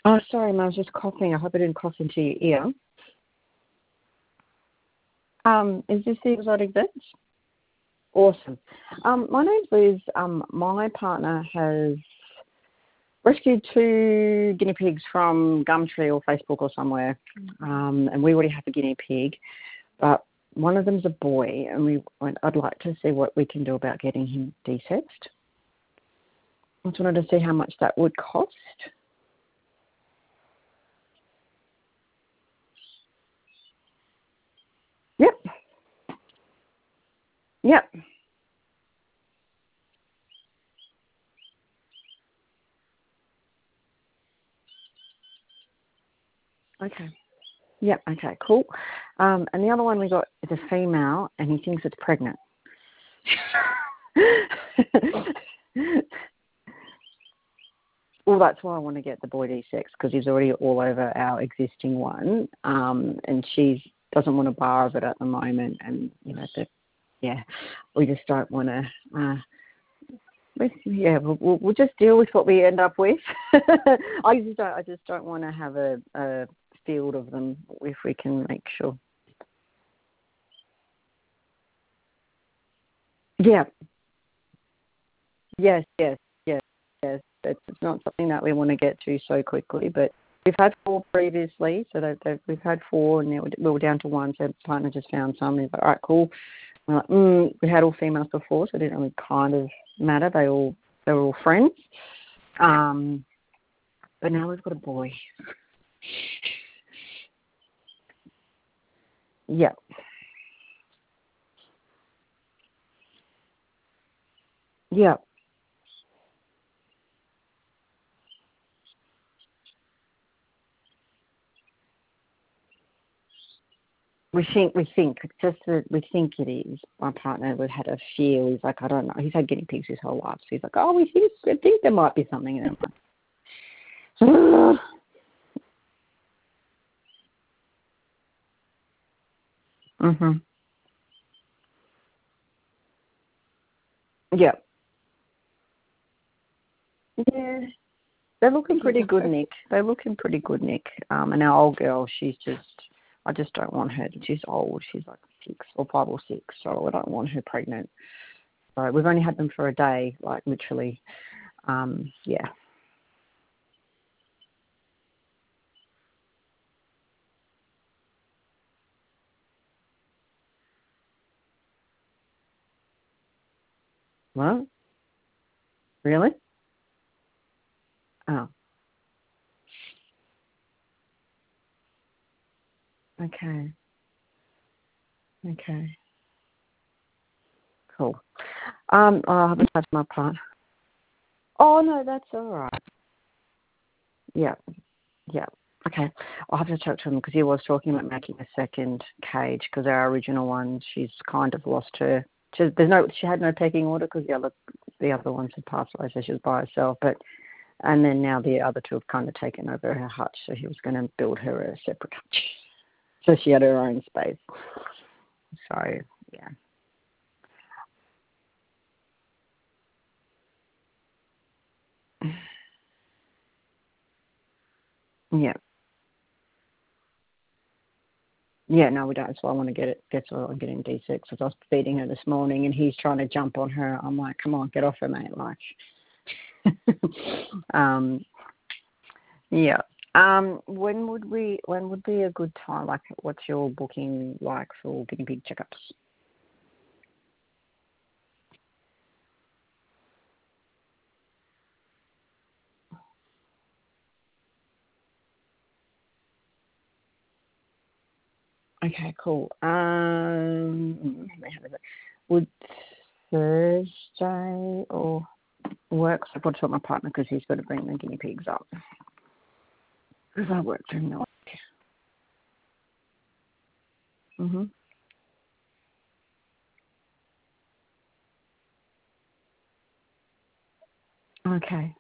Oh, sorry, Mum, I was just coughing. I hope I didn't cough into your ear. Is this the exotic vets? Awesome. My name's Liz. My partner has rescued 2 guinea pigs from Gumtree or Facebook or somewhere, and we already have a guinea pig, but one of them's a boy, and I'd like to see what we can do about getting him desexed. I just wanted to see how much that would cost. Yep. Yep. Okay. Yep. Okay. Cool. And the other one we got is a female, and he thinks it's pregnant. Well, that's why I want to get the boy D6 because he's already all over our existing one, and she doesn't want to borrow it at the moment, and we just don't want to. We'll just deal with what we end up with. I just don't want to have a field of them if we can make sure. Yeah. Yes. It's not something that we want to get to so quickly, but we've had 4 previously, so we've had 4, and now we're down to 1. So the partner just found some. He's like, all right, cool. We're like, we had all females before, so it didn't really kind of matter. They were all friends. But now we've got a boy. Yeah. Yeah. We think just that we think it is. My partner would had a fear. He's like, I don't know. He's had guinea pigs his whole life, so he's like, oh, I think there might be something in them. Mhm. Yeah. Yeah. They're looking pretty good, Nick. And our old girl, I just don't want her. She's old. She's like 6 or 5 or 6, so I don't want her pregnant. So we've only had them for a day, like literally. Yeah. What? Really? Oh. Okay. Okay. Cool. I haven't touched my part. Oh no, that's all right. Yeah. Yeah. Okay. I'll have to talk to him because he was talking about making a second cage because our original one, she's kind of lost her. She had no pecking order because the other ones had passed away, so she was by herself. And then now the other 2 have kind of taken over her hutch, so he was going to build her a separate hutch, so she had her own space. So yeah. Yeah. Yeah, no, we don't. That's why I want to get it. That's why I'm getting D6 because I was feeding her this morning and he's trying to jump on her. I'm like, come on, get off her, mate. Like, yeah. When would be a good time? Like, what's your booking like for guinea pig checkups? Okay, cool. Would Thursday or work? So I've got to talk to my partner because he's got to bring the guinea pigs up because I work during the week. Mhm. Okay.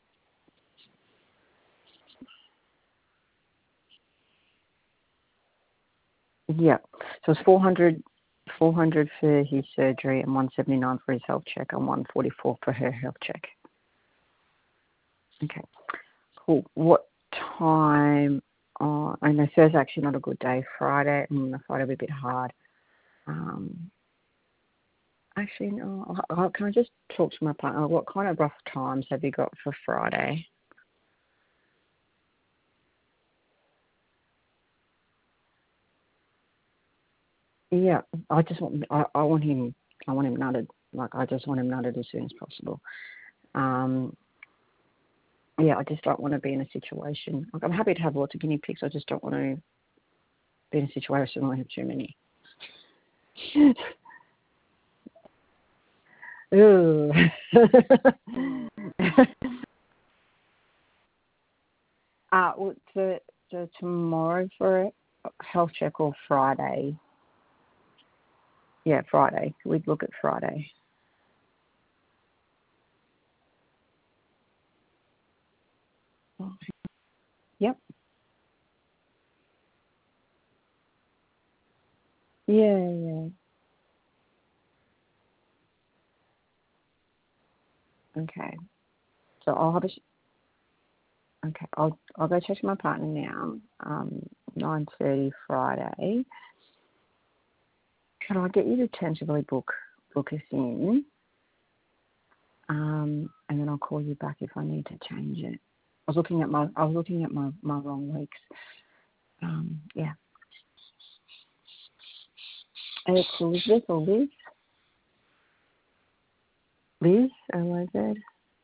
Yeah. So it's 400 for his surgery and 179 for his health check and 144 for her health check. Okay. Cool. What time on, I know Thursday's actually not a good day. Friday, Friday will be a bit hard. Actually, no. Can I just talk to my partner? What kind of rough times have you got for Friday? Yeah, I just want. I want him. I want him nutted. Like I just want him nutted as soon as possible. Yeah, I just don't want to be in a situation. Like I'm happy to have lots of guinea pigs. I just don't want to be in a situation where I have too many. Ooh. Well, so tomorrow for a health check or Friday? Yeah, Friday. We'd look at Friday. Yep. Yeah. Okay. So I'll have okay. I'll go check with my partner now. 9:30 Friday. Can I get you to tentatively book us in? And then I'll call you back if I need to change it. I was looking at my wrong weeks. Yeah. And it's Elizabeth or Liz? Liz, L-I-Z.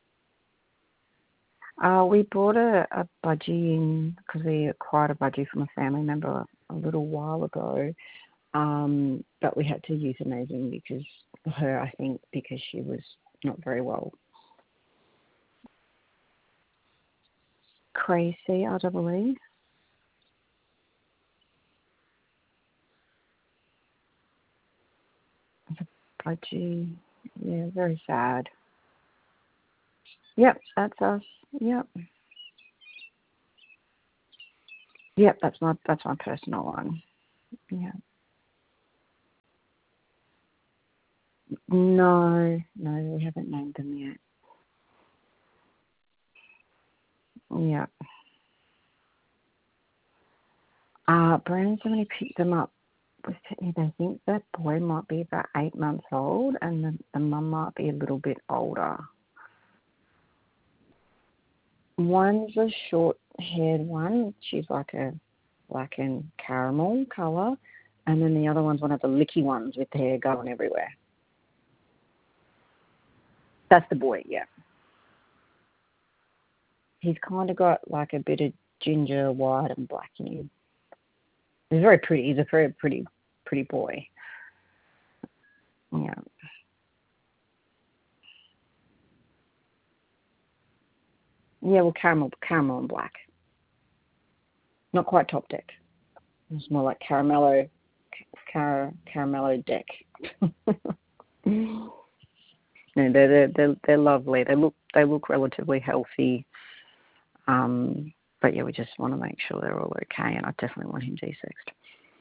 We bought a budgie in because we acquired a budgie from a family member a little while ago. But we had to euthanize him because I think because she was not very well. Crazy, REE. Budgie. Yeah, very sad. Yep, that's us. Yep. Yep, that's my personal one. Yeah. No, we haven't named them yet. Yeah. Brandon's only picked them up. They think that boy might be about 8 months old, and the mum might be a little bit older. One's a short-haired one. She's like a black and caramel colour, and then the other one's one of the licky ones with the hair going everywhere. That's the boy, yeah. He's kind of got like a bit of ginger, white, and black in him. He's very pretty. He's a very pretty boy. Yeah. Yeah, well, caramel and black. Not quite top deck. It's more like caramello deck. No, they're lovely. They look relatively healthy. But yeah, we just want to make sure they're all okay, and I definitely want him de-sexed.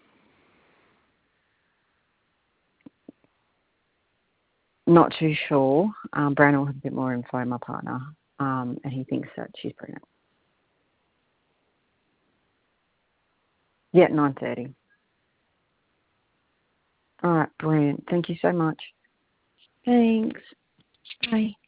Not too sure. Brandon will have a bit more info, my partner, and he thinks that she's pregnant. Yeah, 9:30. All right, brilliant. Thank you so much. Thanks. Bye.